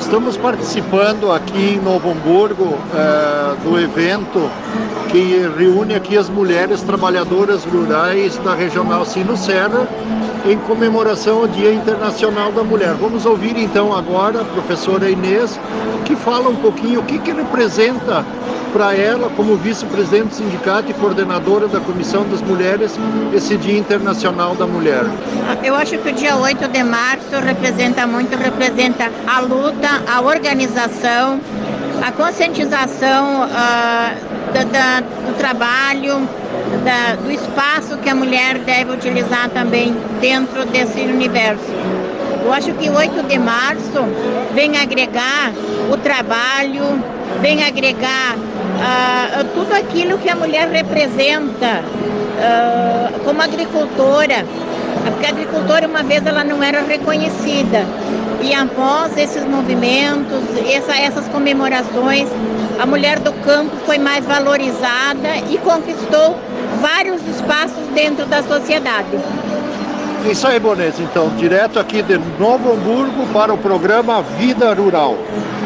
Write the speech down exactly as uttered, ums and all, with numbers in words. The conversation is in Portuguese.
Estamos participando aqui em Novo Hamburgo eh, do evento que reúne aqui as mulheres trabalhadoras rurais da Regional Sino-Serra em comemoração ao Dia Internacional da Mulher. Vamos ouvir então agora a professora Inês, que fala um pouquinho o que, que representa para ela, como vice-presidente do sindicato e coordenadora da Comissão das Mulheres, esse Dia Internacional da Mulher. Eu acho que o dia oito de março representa muito, representa a luta, a organização, a conscientização uh, da, da, do trabalho, da, do espaço que a mulher deve utilizar também dentro desse universo. Eu acho que o oito de março vem agregar o trabalho, vem agregar uh, tudo aquilo que a mulher representa uh, como agricultora, porque a agricultora uma vez ela não era reconhecida e após esses movimentos, essa, essas comemorações, a mulher do campo foi mais valorizada e conquistou vários espaços dentro da sociedade. Isso aí, Bonês, então, direto aqui de Novo Hamburgo para o programa Vida Rural.